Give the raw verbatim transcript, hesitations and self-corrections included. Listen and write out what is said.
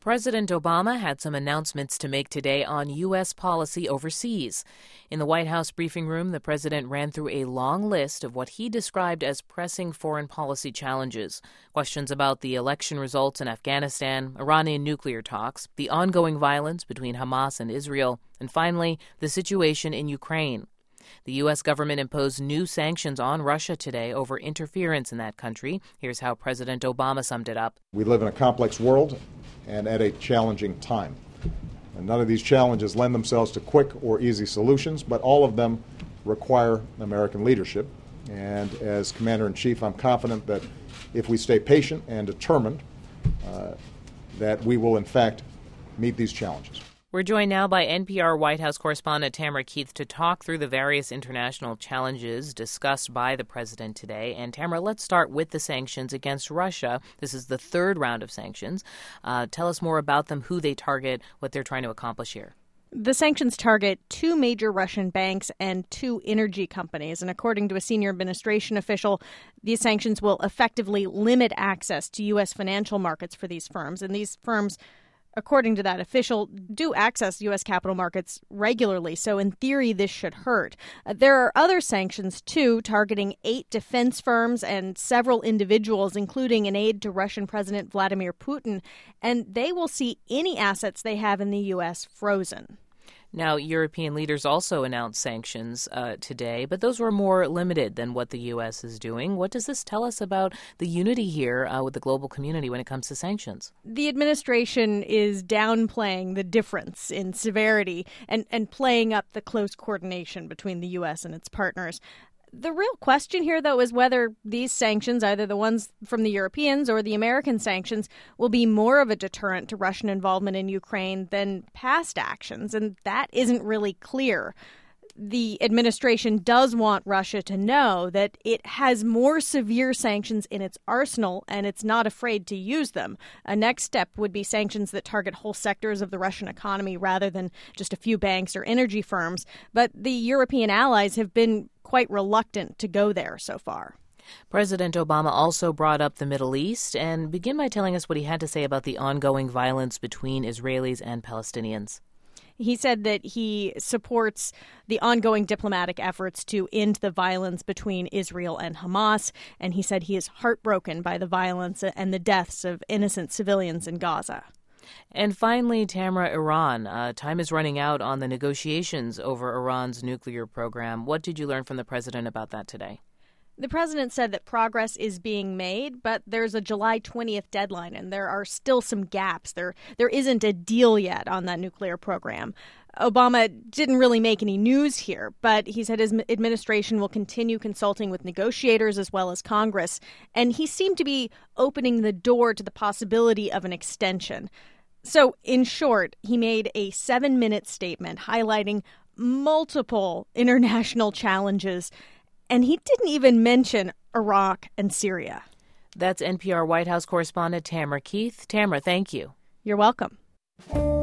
President Obama had some announcements to make today on U S policy overseas. In the White House briefing room, the president ran through a long list of what he described as pressing foreign policy challenges. Questions about the election results in Afghanistan, Iranian nuclear talks, the ongoing violence between Hamas and Israel, and finally, the situation in Ukraine. The U S government imposed new sanctions on Russia today over interference in that country. Here's how President Obama summed it up. We live in a complex world and at a challenging time. And none of these challenges lend themselves to quick or easy solutions, but all of them require American leadership. And as Commander-in-Chief, I'm confident that if we stay patient and determined, uh, that we will, in fact, meet these challenges. We're joined now by N P R White House correspondent Tamara Keith to talk through the various international challenges discussed by the president today. And Tamara, let's start with the sanctions against Russia. This is the third round of sanctions. Uh, tell us more about them, who they target, what they're trying to accomplish here. The sanctions target two major Russian banks and two energy companies. And according to a senior administration official, these sanctions will effectively limit access to U S financial markets for these firms. And these firms, according to that official, do access U S capital markets regularly, so in theory this should hurt. Uh, there are other sanctions, too, targeting eight defense firms and several individuals, including an aide to Russian President Vladimir Putin, and they will see any assets they have in the U S frozen. Now, European leaders also announced sanctions uh, today, but those were more limited than what the U S is doing. What does this tell us about the unity here uh, with the global community when it comes to sanctions? The administration is downplaying the difference in severity and, and playing up the close coordination between the U S and its partners. The real question here, though, is whether these sanctions, either the ones from the Europeans or the American sanctions, will be more of a deterrent to Russian involvement in Ukraine than past actions, and that isn't really clear. The administration does want Russia to know that it has more severe sanctions in its arsenal, and it's not afraid to use them. A next step would be sanctions that target whole sectors of the Russian economy rather than just a few banks or energy firms. But the European allies have been quite reluctant to go there so far. President Obama also brought up the Middle East, and begin by telling us what he had to say about the ongoing violence between Israelis and Palestinians. He said that he supports the ongoing diplomatic efforts to end the violence between Israel and Hamas, and he said he is heartbroken by the violence and the deaths of innocent civilians in Gaza. And finally, Tamara, Iran. Uh, time is running out on the negotiations over Iran's nuclear program. What did you learn from the president about that today? The president said that progress is being made, but there's a July twentieth deadline, and there are still some gaps. There, there isn't a deal yet on that nuclear program. Obama didn't really make any news here, but he said his administration will continue consulting with negotiators as well as Congress, and he seemed to be opening the door to the possibility of an extension. So, in short, he made a seven-minute statement highlighting multiple international challenges, and he didn't even mention Iraq and Syria. That's N P R White House correspondent Tamara Keith. Tamara, thank you. You're welcome.